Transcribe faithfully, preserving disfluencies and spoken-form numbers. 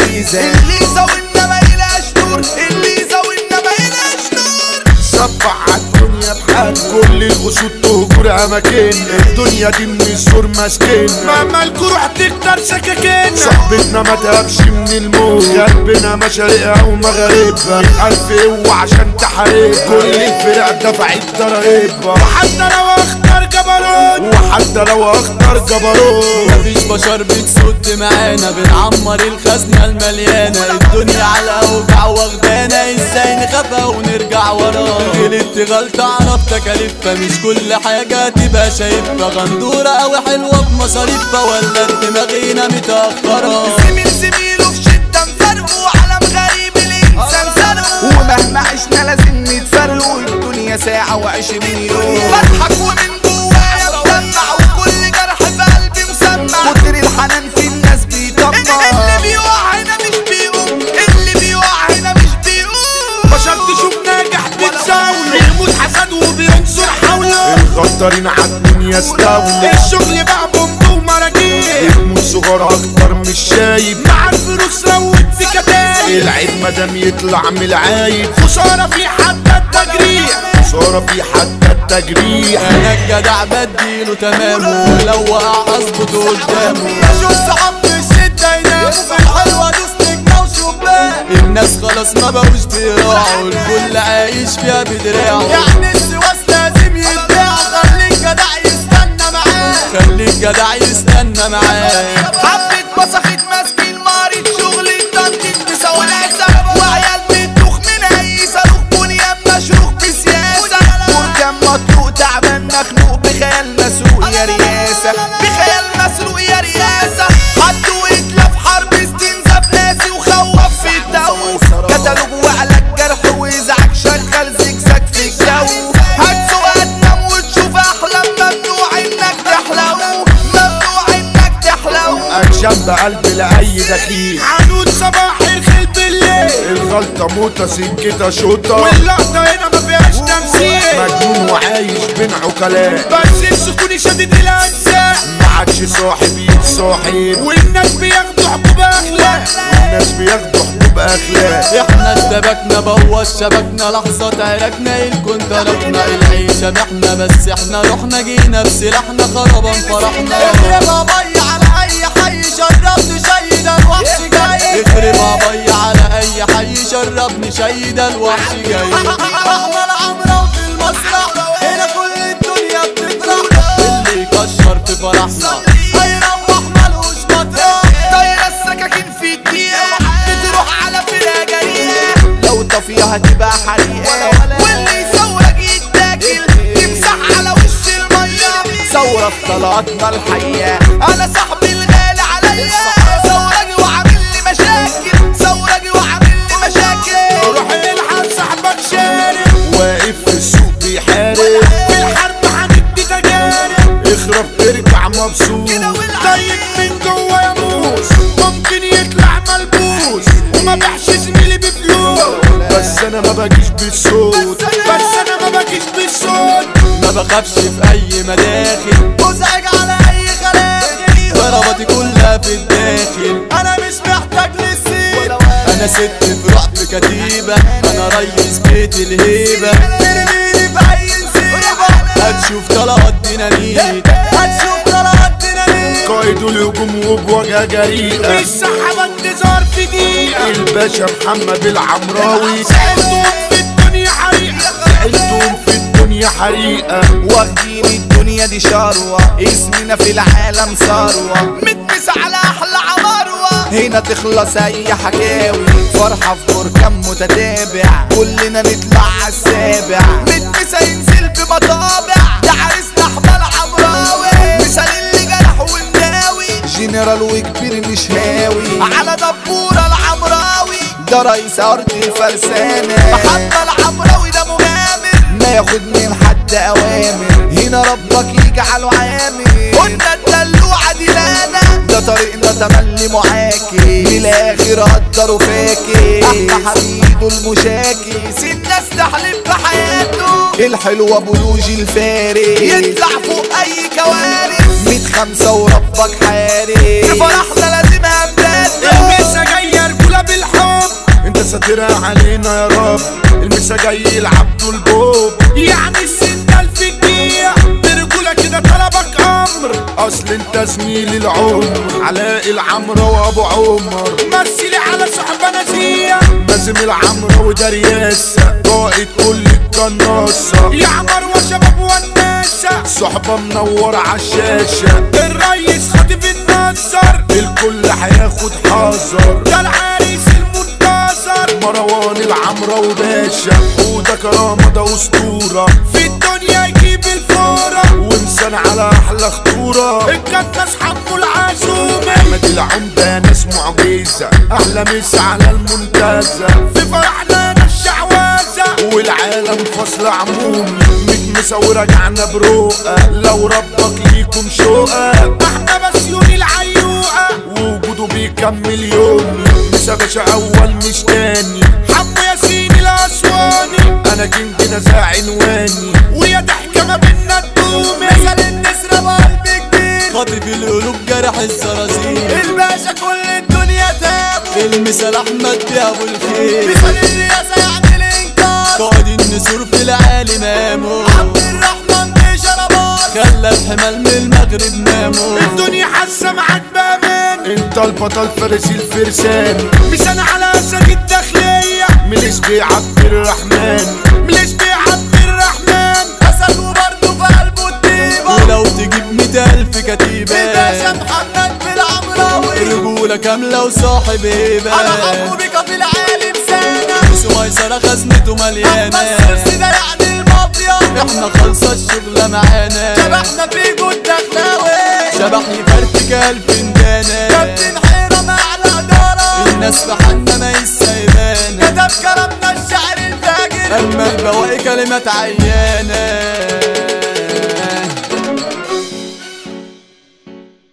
الليزة الليزة وإنما إلاش نور الليزة وإنما إلاش نور. صبع عالدنيا بحال كل الأسود تهجر أماكننا الدنيا دي من السور ماسكنا مهما الجروح تكتر سكاكينا صحبتنا ما تهبش من الموت قلبنا مشارقها ومغاربها ألف قوة عشان تحارب كل الفرق دفعت ضرايبها وحتى لو اختار جبروت وحتى لو اختار جبروت مفيش بشر بتسد معانا بنعمر الخزنة المليانة الدنيا على اوجع واخدانا ازاي نخافها ونرجع وراها غلطت غلطة عرف تكاليفها مش كل حاجة تبقى شايفها غندورة اوي حلوة بمصاريفها ولا دماغينا متأخرة زميل زميله في شدة مفرقه وعالم غريب الإنسان سرقه ومهما عشنا لازم نتفرقوا الدنيا ساعة وعشرين يوم بضحك ومن جوايا بدمع وكل جرح في قلبي مسمع كتر الحنان في الناس بيطمع اللي بيقع هنا مش بيقوم اللي بيقع هنا مش بيقوم بشر تشوف ناجح بتزاوله بيموت حسد وبينصر حوله الغدارين عالدنيا استولوا الشغل بقى بومب ومراجيح بيموت صغار اكتر مش شايب مع الفلوس روت في كتايب العيب مدام يطلع من العايب خسارة في حتى التجريح خسارة في حتى التجريح انا الجدع بديله تمامه ولو وقع اظبطه قدامه اشوف صحاب في الشدة يناموا في الحلوة دوس نجمة وشبان الناس خلاص ما بقوش بيراعوا الكل عايش فيها بدراعه يعني السواس لازم يتباع خليك جدع يستنى معاه خليك جدع يستنى معاه حبة مسخت مسكين مريض شغل التنطيط بسوى العسل وعيال بتدوخ من اي صاروخ بنيان مشروخ بسياسة بركان مطروق تعبان مخنوق بخيال مسروق يا رياسة بخيال مسروق يا رياسة حد ويتلف حرب استنزاف ناسي وخوف في الدو كتالوج وعلى الجرح ويزعك شغل زجزاج في الجو هتسوق هتنام وتشوف احلام ممنوع انك تحلو ممنوع انك تحلو اكشن بقلب لاي دخيل عنود صباح الخيل بالليل الغلطة موتة سكتها شوطة واللقطة هنا ما فيهاش تمثيل مجنون وعايش بين عقلاء بس السكون شديد الانسان ما عادش صاحب يتصاحب والناس بياخدوا حبوب اخلاق والناس بياخدوا حبوب اخلاق احنا اشتبكنا بوظ شبكنا لحظة عركنا الكون تركنا العيشة محنا بس احنا رحنا جينا بسلاحنا خربا فرحنا اخرب ابي على اي حي شربني شي ده الوحش جاي اخرب ابي على اي حي شربني شي ده الوحش جاي احنا العمرة وفي المسرح هنا كل الدنيا بتفرح اللي يكشر في فرحنا هيروح ملوش مطرح طايرة السكاكين في الدقيقة بتروح على فرقة جريئة لو طفيها هتبقى حريقة واللي يصورك يتاكل تمسح على وش المية ثورة في طلعتنا الحية انا صاحبي الغالي عليا ثورجي وعامل لي مشاكل ثورجي وعامل لي مشاكل روح الحق صاحبك شارب واقف في السوق بيحارب في الحرب هندي تجارب اخرب ترجع مبسوط طيب من جوا يا موس ممكن يطلع ملبوس وما بيحش زميلي بفلوس بس انا ما باجيش بالصوت بس انا ما باجيش بالصوت ما بخافش في اي مداخل مزعج على اي خلاخل ضرباتي كلها في الداخل انا مش محتاج للسيب انا ست في رعب كتيبة انا ريس بيت الهيبة ترميني في اي نسيبة هتشوف طلعت ديناميت هتشوف طلعت ديناميت قايدوا الهجوم وبوجه جريئة السحابة انتظار في دقيقة الباشا محمد العمراوي سألتهم في الدنيا حريقة سألتهم في الدنيا حريقة واخدين الدنيا دي شروة اسمنا في العالم ثروة متمس على احلى عمروة هنا تخلص اي حكاوي فرحة في بركان متتابع كلنا نطلع عالسابع متمس ينزل بمطابع ده عريسنا احمد عمراوي مثال اللي جرح والناوي جنرال وكبير مش هاوي على دبورة العمراوي ده رئيس ارض الفرسانة محمد العمراوي ده مغامر ما ياخد من حد اوامر هنا ربك يجعله عامر قلنا الدلوعة دي لانا ده طريقنا تملي معاكي من الاخر قدروا فاكي احنا حبيبه المشاكي الناس تحلف بحياته الحلوة بلوجي الفارق يطلع فوق اي كوارث ميت خمسة وربك حارس في فرحنا لازم امداد المسا جاية يسترها علينا يا رب. المسا جاي يلعب دول بوب، يعني السن الف جنيه برجولة كده طلبك امر. اصل انت زميلي العمر، علاء العمرة وابو عمر. مثلي على صحبة نزيه مازم العمرة وده رياسة، قائد كل القناصة يا عمر وشباب والناسة. صحبة منورة عالشاشة، الريس خاطف النصر، الكل هياخد حذر. ده العريس المنتظر مروان العمرة وباشا، وده كرامة ده اسطورة في الدنيا يجيب الفورة، ومسان على احلى خطورة. الكتاس حمو العزومي، احمد العمدة ناس معجزة، احلى مسا على المنتزه. في فرحنا الشعوذة والعالم فصل عمومي، متمسا ورجعنا بروقة، لو ربك ليكم شوقة. احنا بسيوني العيوقة ووجوده بيكمل يومي، مسا باشا اول مش تاني. حمو ياسين الاسواني، انا كنت نزاع عنواني، ويا ضحكة ما بينا تدومي. مثل النسرة بقلب كبير، خاطف القلوب جرح الزرازير، الباشا كل الدنيا تابو. المثال احمد بأبو الخير، مثال الرياسة يعني الانكار، قائد النسور في العالي مامو. عبد الرحمن بشربات، خلى الحمال من المغرب نامو. الدنيا حاسة معاك بامان، انت البطل فارس الفرسان. مثال على اسد الداخلية، مليش بيه عبد الرحمن، مليش بيه عبد الرحمن. اسد وبرضه في قلبه الطيبة، ولو تجيب مية ألف كتيبة، الباشا محمد بالعمراوي، رجولة كاملة وصاحب هيبة. انا حبه بك في العالم سنة، سويسرة خزنته مليانة، بس ده يعني المافيا. احنا خلصة الشغلة معانا، شبحنا فيكو الدخلاوي، شبح يفرتك الفندانة. كابتن حيرة مع الإدارة، الناس في حالنا ما يسيبانا، كتب كلامنا الشعر الفاجر، اما البواقي كلمات عيانة.